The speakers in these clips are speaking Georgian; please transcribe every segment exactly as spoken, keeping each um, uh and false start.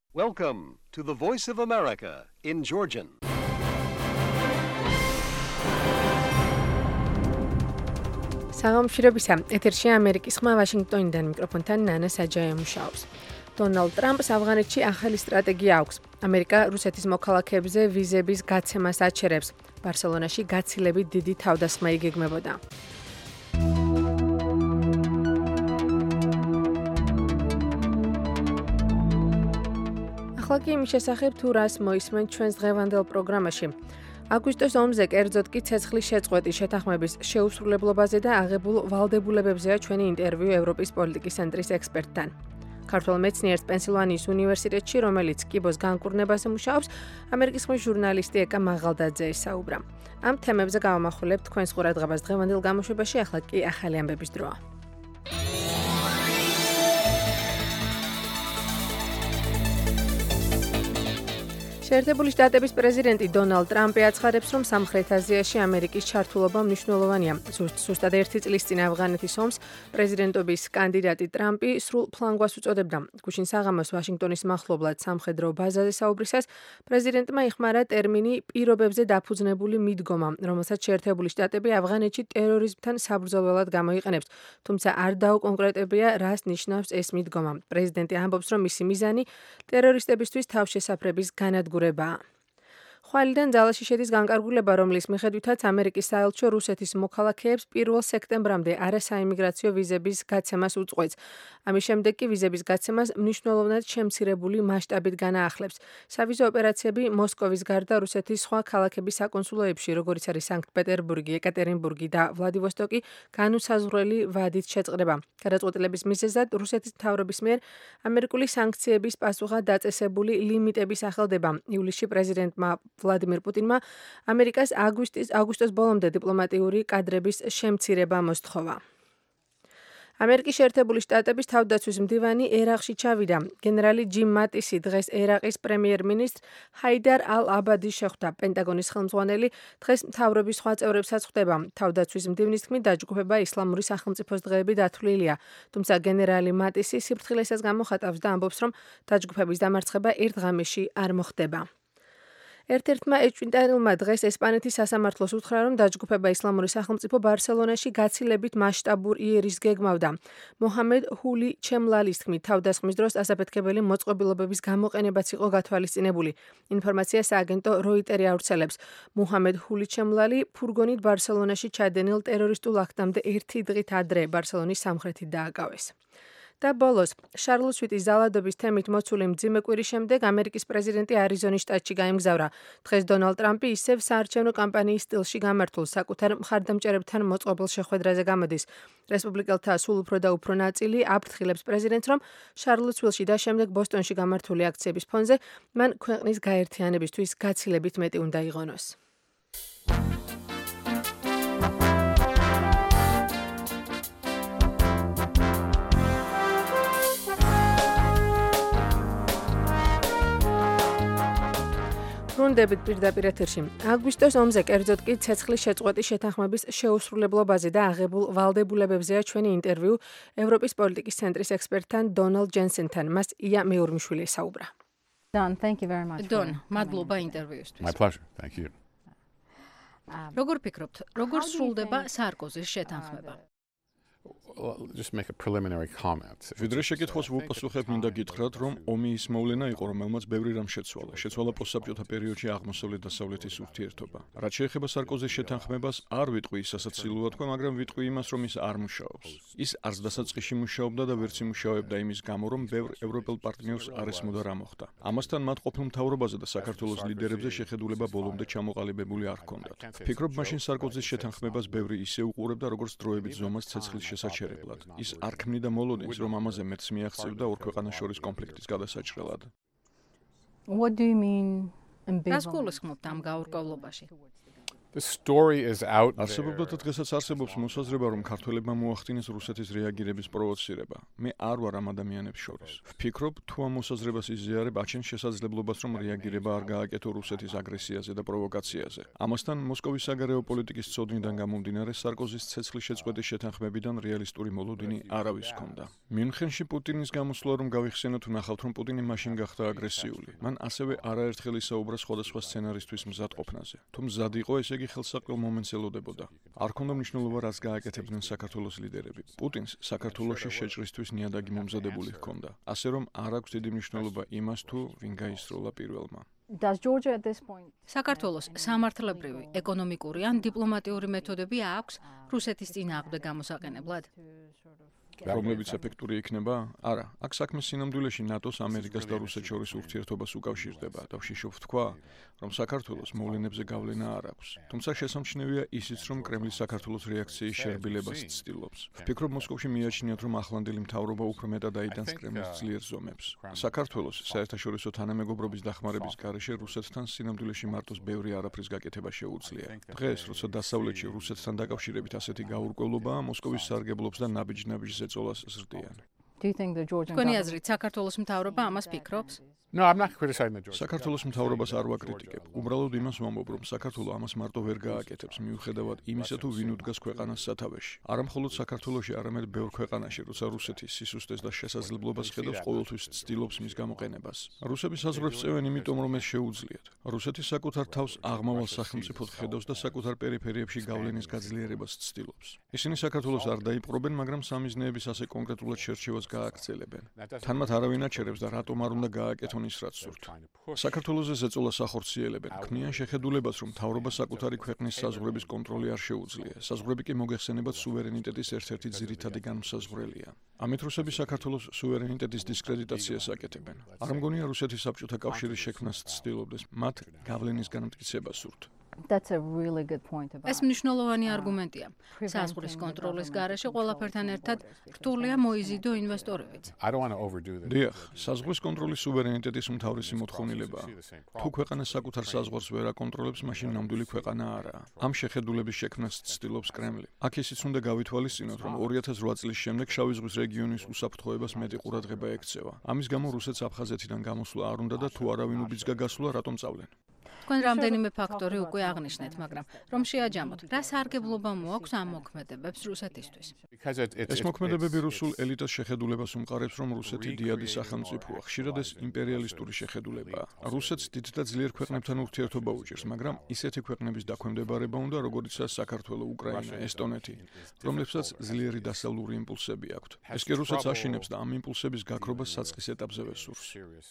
Welcome to the Voice of America in Georgian. საღამოშრობისა ეთერში ამერიკის ხმა ვაშინგტონიდან მიკროფონთან ნანა საჯაია მუშაობს. დონალდ ტრამპს ავღანეთში ახალი სტრატეგია აქვს. ამერიკა რუსეთის მოქალაქეებზე ვიზების გაცემას აჩერებს. ბარსელონაში გაცილებით დიდი თავდასხმა იგეგმებოდა. ახლა კი იმის შესახებ თუ რას მოისმენ ჩვენს დღევანდელ პროგრამაში. აგვისტოს ომზე კერძოდ კი ცეცხლის შეწყვეტის შეთანხმების შეუსრულებლობაზე და აღებულ ვალდებულებებზეა ჩვენი ინტერვიუ ევროპის პოლიტიკის ცენტრის ექსპერტთან. ქართველ მეცნიერს პენსილვანიის უნივერსიტეტში, რომელიც კიბოს განკურნებაზე მუშაობს, ამერიკის ხმის ჟურნალისტი ეკა მაღალდაძე ესაუბრა. ამ თემებზე გავამახვილებთ თქვენს ყურადღებას დღევანდელ გამოშვებაში, ახლა კი ახალი ამბების დროა. შეერთებული შტატების პრეზიდენტი დონალდ ტრამპი აცხადებს, რომ სამხრეთ აზიაში ამერიკის ჩართულობა მნიშვნელოვანია. ზუსტად ერთი წლის წინ ავღანეთის ომს პრეზიდენტობის კანდიდატი ტრამპი სრულ ფლანგვას უწოდებდა. გუშინ საღამოს ვაშინგტონის მახლობლად სამხედრო ბაზაზე საუბრისას პრეზიდენტმა იხმარა ტერმინი პირობებზე დაფუძნებული მიდგომა, რომელსაც შეერთებული შტატები ავღანეთში ტერორიზმთან საბრძოლველად გამოიყენებს, თუმცა არ დაუკონკრეტებია, რას ნიშნავს ეს მიდგომა. პრეზიდენტი ამბობს, რომ მისი მიზანი ტერორისტებისთვის თავშესაფრების განადგურებაა. ხვალიდან ძალაში შედის განკარგულება, რომლის მიხედვითაც ამერიკის საელჩო რუსეთის მოქალაქეებს პირველ სექტემბრამდე არასაიმიგრაციო ვიზების გაცემას უწყვეტს. ამის შემდეგ კი ვიზების გაცემას მნიშვნელოვნად შემცირებული მასშტაბით განაახლებს. სავიზო ოპერაციები მოსკოვის გარდა რუსეთის სხვა ქალაქების საკონსულოებში, როგორიც არის სანქტ-პეტერბურგი, ეკატერინბურგი და ვლადივოსტოკი, განუსაზღვრელი ვადით შეწყდება. გადაწყვეტილების მიზეზად რუსეთის მთავრობის მიერ ამერიკული სანქციების პასუხად დაწესებული ლიმიტების ახალდება. ივლისში პრეზიდენტმა ვლადიმირ პუტინმა ამერიკას აგვისტის აგვისტოს ბოლომდე დიპლომატიური კადრების შემცირება მოსთხოვა. ამერიკის შეერთებული შტატების თავდაცვის მდივანი ერაყში ჩავიდა. გენერალი ჯიმ მატისი დღეს ერაყის პრემიერ-მინისტრ ჰაიდარ ალ-აბადის შეხვდა. პენტაგონის ხელმძღვანელი დღეს მთავრობის სხვა წევრებსაც ხვდება. თავდაცვის მდივნის თქმით, დაჯგუფება ისლამური სახელმწიფოს დღეები დათვლილია. თუმცა გენერალი მატისი სიფრთხილესაც გამოხატავს და ამბობს, რომ დაჯგუფების დამარცხება ერთ ღამეში არ მოხდება. ერთ-ერთმა ეჭვმიტანილმა დღეს ესპანეთის სასამართლოს უთხრა, რომ დაჯგუფება ისლამური სახელმწიფო ბარსელონაში გაცილებით მასშტაბურ იერიშს გეგმავდა. მოჰამედ ჰული ჩემლალის თქმით, თავდასხმის დროს ასაფეთქებელი მოწყობილობების გამოყენებაც იყო გათვალისწინებული. ინფორმაციას სააგენტო როიტერი ავრცელებს. მოჰამედ ჰული ჩემლალი ფურგონით ბარსელონაში ჩადენილ ტერორისტულ აქტამდე ერთი დღით ადრე ბარსელონის სამხრეთით დააკავეს. და ბოლოს, შარლსვიტის ზალადობის თემით მოცული მძიმე კვირის შემდეგ ამერიკის პრეზიდენტი არიზონის შტატში გაემგზავრა. დღეს დონალდ ტრამპი ისევ საარჩევნო კამპანიის სტილში გამართულ საკუთარ მხარდამჭერებთან მოწყობილ შეხვედრაზე გამოდის. რესპუბლიკელთა სულ უფრო და უფრო ნაწილი აფრთხილებს პრეზიდენტს, რომ შარლსვილში და შემდეგ ბოსტონში გამართული აქციების ფონზე მან ქვეყნის გაერთიანებისთვის გაცილებით მეტი უნდა იღონოს. ბრუნდებით პირდაპირ ეთერში. აგვისტოს ომზე კერძოდ კი ცეცხლის შეწყვეტის შეთანხმების შეუსრულებლობაზე და აღებულ ვალდებულებებზეა ჩვენი ინტერვიუ ევროპის პოლიტიკის ცენტრის ექსპერტთან დონალდ ჯენსენთან. მას ია მეურმიშვილი ესაუბრა. Don, thank you very much. Don, მადლობა ინტერვიუსთვის. My pleasure. Thank you. როგორ ფიქრობთ, როგორ სრულდება სარკოზის შეთანხმება? Well, just make a preliminary comment. ვიდრე შეკითხვას ვუპასუხებ, მინდა გითხრათ, რომ ომი ის მოვლენა იყო, რომელმაც ბევრი რამ შეცვალა. შეცვალა პოსტსაბჭოთა პერიოდში აღმოსავლეთ და დასავლეთის ურთიერთობა. რაც შეეხება სარკოზის შეთანხმებას, არ ვიტყვი ის სასაცილოა თქვა, მაგრამ ვიტყვი იმას, რომ ის არ მუშაობს. ის არც დასაწყისში მუშაობდა და ვერც იმუშავებდა იმის გამო, რომ ბევრ ევროპელ პარტნიორს არ ესმოდა რა მოხდა. ამასთან მათ ყოფილ მთავრობაზე და საქართველოს ლიდერებზე შეხედულება ბოლომდე ჩამოყალიბებული არ ჰქონდათ. ვფიქრობ, მაშინ სარკოზის შეთანხმებას ბევრი ისე უყურებდა, როგორც დროებით ზომას ცეცხლის შესაჩერებლად. ის არ ქმნიდა მოლოდინს, რომ ამაზე მეტს მიაღწევდა ორ ქვეყანას შორის კონფლიქტის გადასაჭრელად. What do you mean? რას გულისხმობთ ამ გაურკვევლობაში? The story is out there. არსებობდა და დღესაც არსებობს მოსაზრება, რომ ქართველებმა მოახდინეს რუსეთის რეაგირების პროვოცირება. მე არ ვარ ამ ადამიანებს შორის. ვფიქრობ, თუ ამ მოსაზრებას იზიარებ, აჩენს შესაძლებლობას, რომ რეაგირება არ გააკეთო რუსეთის აგრესიაზე და პროვოკაციაზე. ამასთან მოსკოვის საგარეო პოლიტიკის წოდნიდან გამომდინარე, სარკოზის ცეცხლის შეწყვეტის შეთანხმებიდან რეალისტური მოლოდინი არავის ჰქონდა. მიუნხენში პუტინის გამოსვლა რომ გავიხსენოთ, ვნახავთ, რომ პუტინი მაშინ გახდა აგრესიული. მან ასევე არაერთხელ ისაუბრა სხვადასხვა სცენარისთვის მზადყოფნაზე. თუ მზად იყო, ესე იგი ხელსაყრელ მომენტს ელოდებოდა. არ ქონდა მნიშვნელობა, რაც გააკეთებდნენ საქართველოს ლიდერები. პუტინს საქართველოში შეჭრისთვის ნიადაგი მომზადებული ჰქონდა. ასე რომ არ აქვს დიდი მნიშვნელობა იმას, თუ ვინ გაისროლა პირველმა. Does Georgia at this point საქართველოს სამართლებრივი, ეკონომიკური ან დიპლომატიური მეთოდები აქვს რუსეთის წინააღმდეგ გამოსაყენებლად? რომლებიც ეფექტური იქნება? არა, აქ საქმე სინამდვილეში ნატოს, ამერიკას და რუსეთს შორის ურთიერთობას უკავშირდება და ვშიშობ თქვა, რომ საქართველოს მოვლენებზე გავლენა არ აქვს. თუმცა შესამჩნევია ისიც, რომ კრემლი საქართველოს რეაქციის შერბილებას ცდილობს. ვფიქრობ, მოსკოვში მიაჩნიათ, რომ ახლანდელი მთავრობა უფრო მეტად აიდანს კრემლის ძლიერ ზომებს. საქართველოს საერთაშორისო თანამეგობრობის დახმარების გარეშე რუსეთთან სინამდვილეში მარტოს ბევრი არაფრის გაკეთება შეუძლია. დღეს, როცა დასავლეთში რუსეთთან დაკავშირებით ასეთი გაურკვევლობაა, მოსკოვის სარგებლობს და ნაბიჯ-ნაბიჯ ზეწოლას ზრდიან. do you think the Georgian თქვენი government აზრით, საქართველოს მთავრობა ამას ფიქრობს? No, I'm not criticizing the Georgia. საქართველოს მთავრობას არ ვაკრიტიკებ. უბრალოდ იმას ვამბობ, რომ საქართველო ამას მარტო ვერ გააკეთებს, მიუხედავად იმისა, თუ ვინ უდგას ქვეყანას სათავეში. არა მხოლოდ საქართველოში, არამედ ბევრ ქვეყანაში, როცა რუსეთი სისუსტეს და შესაძლებლობას ხედავს, ყოველთვის ცდილობს მის გამოყენებას. რუსები საზღვრებს წევენ იმიტომ, რომ ეს შეუძლიათ. რუსეთი საკუთარ თავს აღმავალ სახელმწიფოდ ხედავს და საკუთარ პერიფერიებში გავლენის გაძლიერებას ცდილობს. ისინი საქართველოს არ დაიპყრობენ, მაგრამ სამიზნეების ასე კონკრეტულად შერჩევას გააგრძელებენ. თან მათ არავინ აჩერებს და რატომ არ უნდა გააკეთონ ის რაც სურთ. საქართველოზე ზეწოლას ახორციელებენ, ქმნიან შეხედულებას, რომ მთავრობა საკუთარი ქვეყნის საზღვრების კონტროლი არ შეუძლია. საზღვრები კი მოგეხსენებათ სუვერენიტეტის ერთ-ერთი ძირითადი განმსაზღვრელია. ამით რუსები საქართველოს სუვერენიტეტის დისკრედიტაციას აკეთებენ. არ მგონია რუსეთის საბჭოთა კავშირის შექმნას ცდილობდეს, მათ გავლენის განმტკიცება სურთ. That's a really good point about ეს მნიშვნელოვანი არგუმენტია. საზღვრის კონტროლის გარეშე ყველაფერთან ერთად რთულია მოიზიდო ინვესტორებიც. I don't want to overdo this. დიახ, საზღვრის კონტროლის სუვერენიტეტის უმთავრესი მოთხოვნილებაა. თუ ქვეყანა საკუთარ საზღვარს ვერ აკონტროლებს, მაშინ ნამდვილი ქვეყანა არაა. ამ შეხედულების შექმნას ცდილობს კრემლი. აქ ისიც უნდა გავითვალისწინოთ, რომ ორი ათას რვა წლის შემდეგ შავი ზღვის რეგიონის უსაფრთხოებას მეტი ყურადღება ექცევა. ამის გამო რუსეთს აფხაზეთიდან გამოსვლა არ უნდა და თუ არავინ უბიძგა გასვლა, რატომ წავლენ? თქვენ რამდენიმე ფაქტორი უკვე აღნიშნეთ, მაგრამ რომ შეაჯამოთ, რა სარგებლობა მოაქვს ამ მოქმედებებს რუსეთისთვის? Because it, it's ეს მოქმედებები რუსულ ელიტას შეხედულებას უმყარებს, რომ რუსეთი დიადი სახელმწიფოა, ხშირად ეს იმპერიალისტური შეხედულებაა. რუსეთს დიდ და ძლიერ ქვეყნებთან ურთიერთობა უჭირს, მაგრამ ისეთი ქვეყნების დაქვემდებარება უნდა, როგორიცაა საქართველო, უკრაინა, ესტონეთი, რომლებსაც ძლიერი დასავლური იმპულსები აქვთ. ეს კი რუსეთს აშინებს და ამ იმპულსების გაქრობას საწყის ეტაპზე ვესურს.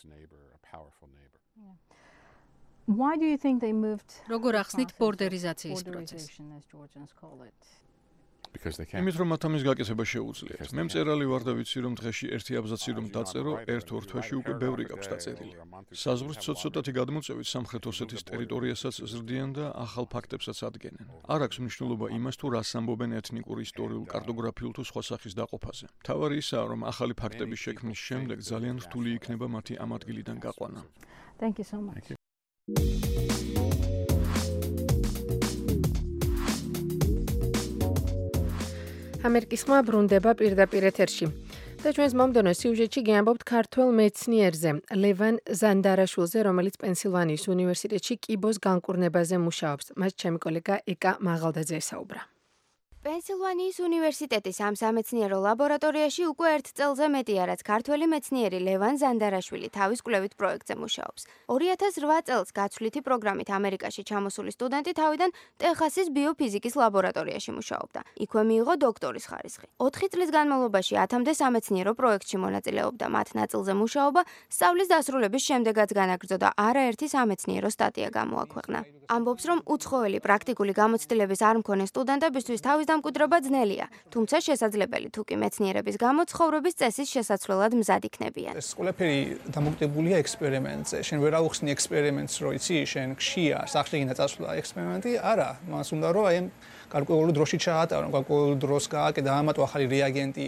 Why do you think they moved როგორ ახსნით ბორდერიზაციის პროცესს? as Georgians call it? because they can't. იმით რომ მათ ამის გაკეთება შეუძლიათ. მე მწერალი ვარ და ვიცი რომ დღეში ერთი აბზაცი რომ დაწერო, ერთ-ორ თვეში უკვე ბევრი გაქვს დაწერილი. საზღვრის ცოტ-ცოტათი გადმოწევით სამხრეთ ოსეთის ტერიტორიასაც ზრდიან და ახალ ფაქტებსაც ადგენენ. არ აქვს მნიშვნელობა იმას თუ რას ამბობენ ეთნიკურ, ისტორიულ, კარტოგრაფიულ თუ სხვა სახის დაყოფაზე. მთავარი ისაა რომ ახალი ფაქტების შექმნის შემდეგ ძალიან რთული იქნება მათი ამ ადგილიდან გაყვანა. Thank you so much. ამერიკის ხმა ბრუნდება პირდაპირ ეთერში. და ჩვენს მომდევნო სიუჟეტში გიამბობთ ქართველ მეცნიერზე, ლევან ზანდარაშვილზე, რომელიც პენსილვანიის უნივერსიტეტში კიბოს განკურნებაზე მუშაობს. მას ჩემი კოლეგა ეკა მაღალდაძე ესაუბრა. პენსილვანიის უნივერსიტეტის ამ სამეცნიერო ლაბორატორიაში უკვე ერთ წელზე მეტია, რაც ქართველი მეცნიერი ლევან ზანდარაშვილი თავის კვლევით პროექტზე მუშაობს. ორი ათას რვა წელს გაცვლითი პროგრამით ამერიკაში ჩამოსული სტუდენტი თავიდან ტეხასის ბიოფიზიკის ლაბორატორიაში მუშაობდა. იქვე მიიღო დოქტორის ხარისხი. ოთხი წლის განმავლობაში ათამდე სამეცნიერო პროექტში მონაწილეობდა. მათ ნაწილზე მუშაობა სწავლის დასრულების შემდეგაც განაგრძო და არაერთი სამეცნიერო სტატია გამოაქვეყნა. ამბობს, რომ უცხოელი პრაქტიკული გამოცდილების არ მქონე სტუდენტებისთვის თავის დამკვიდრება ძნელია, თუმცა შესაძლებელი თუ კი მეცნიერების გამო ცხოვრების წესის შესაცვლელად მზად იქნებიან. ეს ყველაფერი დამოკიდებულია ექსპერიმენტზე. შენ ვერ აუხსნი ექსპერიმენტს, რო იცი, შენ გშია, სახლში გინდა წასვლა ექსპერიმენტი, არა, მას უნდა რომ აი გარკვეული დროში ჩაატარო, გარკვეული დროს გააკეთო ამათო ახალი რეაგენტი.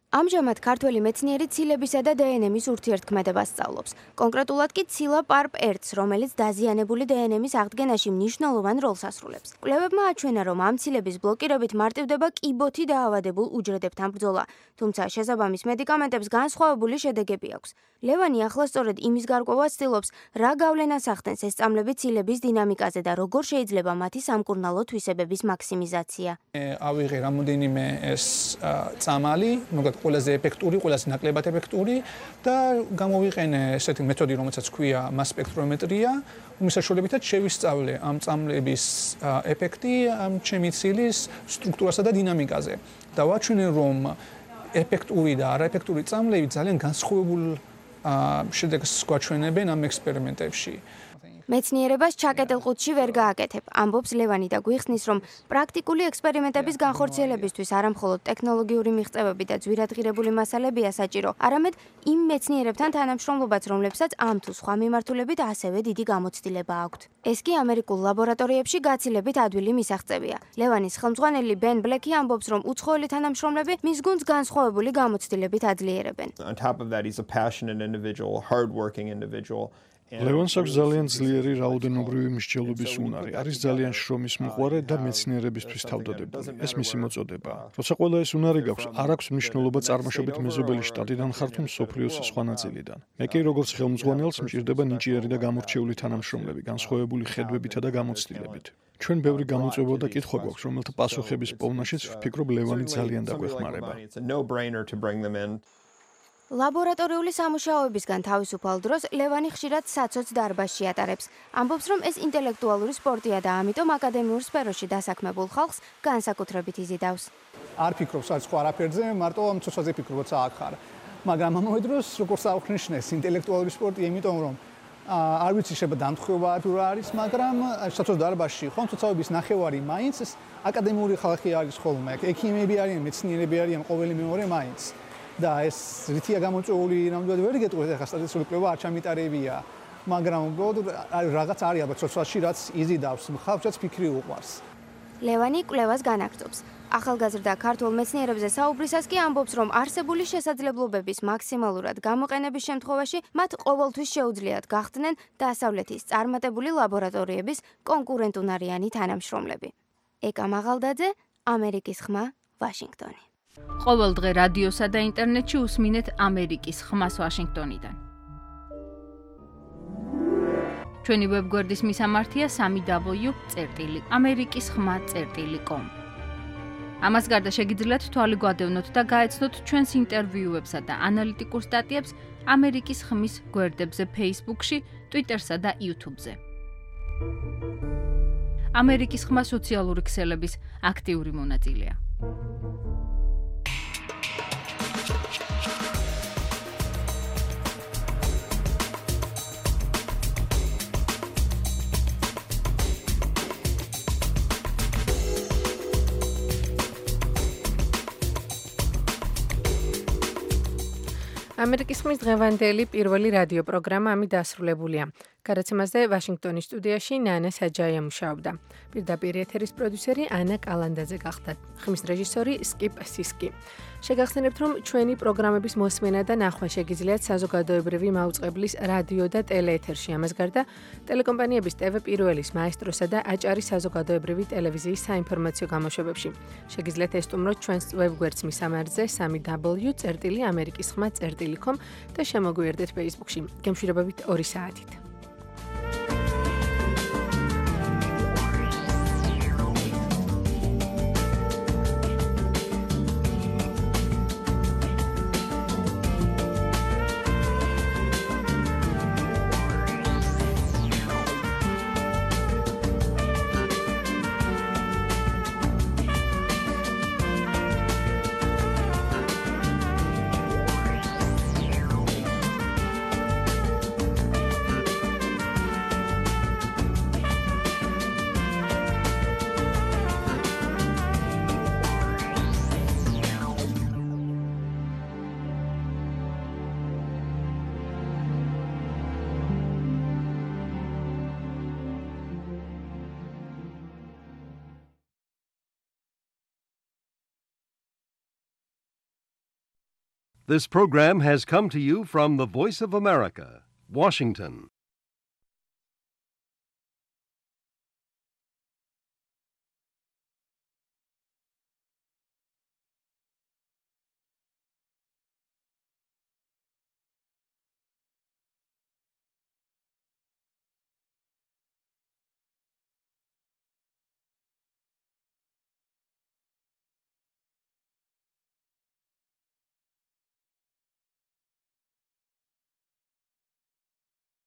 ამჟამად ქართველი მეცნიერი ცილებისა და დე ენ ემის ურთიერთქმედებას სწავლობს. კონკრეტულად კი ცილა პარპ ერთს, რომელიც დაზიანებული დე ენ ემის აღდგენაში მნიშვნელოვან როლს ასრულებს. კვლევებმა აჩვენა, რომ ამ ცილების ბლოკირებით მარტივდება კიბოთი დაავადებულ უჯრედებთან ბრძოლა, თუმცა შესაბამის მედიკამენტებს განსხვავებული შედეგები აქვს. ლევანი ახლა სწორედ იმის გარკვევას ცდილობს, რა გავლენას ახდენს ეს სწამლები ცილების დინამიკაზე და როგორ შეიძლება მათი სამკურნალო თვისებების მაქსიმიზაცია. ავიღე რამოდენიმე ეს წამალი, მოგეთ ყველაზე ეფექტური, ყველაზე ნაკლებად ეფექტური და გამოვიყენე ესეთი მეთოდი, რომელსაც ქვია mass spectrometria, უმის საშუალებითაც შევისწავლე ამ წამლების ეფექტი ამ ჩემი ცილის სტრუქტურასა და დინამიკაზე. და ვაჩვენე, რომ ეფექტური და არაეფექტური წამლები ძალიან განსხვავებულ შედეგს გვაჩვენებენ ამ ექსპერიმენტებში. მეცნიერებას ჩაკეტილ ყუთში ვერ გააკეთებ, ამბობს ლევანი და გვიხსნის, რომ პრაქტიკული ექსპერიმენტების განხორციელებისთვის არა მხოლოდ ტექნოლოგიური მიღწევები და ძვირადღირებული მასალებია საჭირო, არამედ იმ მეცნიერებთან თანამშრომლობაც, რომლებსაც ამ თუ სხვა მიმართულებით ასევე დიდი გამოცდილება აქვთ. ეს კი ამერიკულ ლაბორატორიებში გაცილებით ადვილი მისაღწევია. ლევანის ხელმძღვანელი ბენ ბლეკი ამბობს, რომ უცხოელი თანამშრომლები მის გუნდს განსხვავებული გამოცდილებით აძლიერებენ. On top of that, he's a passionate individual, hard-working individual. ლევანს აქვს ძალიან ძლიერი რაოდენობრივი მსჯელობის უნარი, არის ძალიან შრომის მოყვარე და მეცნიერებისთვის თავდადებული. ეს მისი მოწოდებაა. როცა ყველა ეს უნარი გაქვს, არ აქვს მნიშვნელობა წარმოშობით მეზობელი შტატიდან ხარ თუ მსოფლიოს სხვა ნაწილიდან. მე კი როგორც ხელმძღვანელს მჭირდება ნიჭიერი და გამორჩეული თანამშრომლები, განსხვავებული ხედვებითა და გამოცდილებით. ჩვენ ბევრი გამოწვევა და კითხვა გვაქვს, რომელთა პასუხების პოვნაშიც ვფიქრობ ლევანი ძალიან დაგვეხმარება. ლაბორატორიული სამუშაოებისგან თავისუფალ დროს ლევანი ხშირად საცოც დარბაზში ატარებს. ამბობს, რომ ეს ინტელექტუალური სპორტია და ამიტომ აკადემიურ სფეროში დასაქმებულ ხალხს განსაკუთრებით იზიდავს. არ ფიქრობს არც სხვა არაფერზე, მარტო ამ ცოცხლაზე ფიქრობს აქ ხარ. მაგრამ ამავე დროს, როგორც აღნიშნეს, ინტელექტუალური სპორტია, იმიტომ რომ არ ვიცი შეიძლება დამთხევა თუ რა არის, მაგრამ საცოც დარბაზში ხომ ცოცხლების ნახევარი მაინც აკადემიური ხალხი არის ხოლმე. ექიმები არიან, მეცნიერები არიან, ყოველი მეორე მაინც. და ეს რითია გამოწვეული, ნამდვილად ვერ გეტყვით, ახლა სტატისტიკური კვლევა არ ჩამიტარებია, მაგრამ რაღაც არის ალბათ სოციალში, რაც იზიდავს, ხალხსაც ფიქრი უყვარს. ლევანი კვლევას განაგრძობს. ახალგაზრდა ქართულ მეცნიერებზე საუბრისას კი ამბობს, რომ არსებული შესაძლებლობების მაქსიმალურად გამოყენების შემთხვევაში მათ ყოველთვის შეუძლიათ გახდნენ დასავლეთის წარმატებული ლაბორატორიების კონკურენტუნარიანი თანამშრომლები. ეკა მაღალდაძე, ამერიკის ხმა, ვაშინგტონი. ყოველ დღე რადიოსა და ინტერნეტში უსმინეთ ამერიკის ხმას ვაშინგტონიდან. ჩვენი ვებგვერდის მისამართია სამი დაბლიუ წერტილი ამერიკის ხმა წერტილი კომ. ამას გარდა შეგიძლიათ თვალი გვადევნოთ და გაეცნოთ ჩვენს ინტერვიუებსა და ანალიტიკურ სტატიებს ამერიკის ხმის გვერდებზე Facebook-ში, Twitter-სა და YouTube-ზე. ამერიკის ხმა სოციალური ქსელების აქტიური მონაწილეა. ამერიკის ხმის დღევანდელი პირველი რადიო პროგრამა ამით დასრულებულია. გადაცემაზე ვაშინგტონის სტუდიაში ნანა საჯაია მუშაობდა. პირდაპირ ეთერის პროდიუსერი ანა კალანდაძე გახდა. ხმის რეჟისორი სკიპ სისკი. შეგახსენებთ, რომ ჩვენი პროგრამების მოსმენა და ნახვა შეგიძლიათ საზოგადოებრივი მაუწყებლის რადიო და ტელეეთერში. ამას გარდა ტელეკომპანიების ტევ პირველის, მაესტროსა და აჭარის საზოგადოებრივი ტელევიზიის საინფორმაციო გამოშვებებში. შეგიძლიათ ესტუმროთ ჩვენს ვებგვერდს მისამართზე სამი დაბლიუ წერტილი ამერიკის ხმა წერტილი კომ და შემოგვიერთდეთ Facebook-ში. გემშვიდობებით ორი საათით. This program has come to you from the Voice of America, Washington.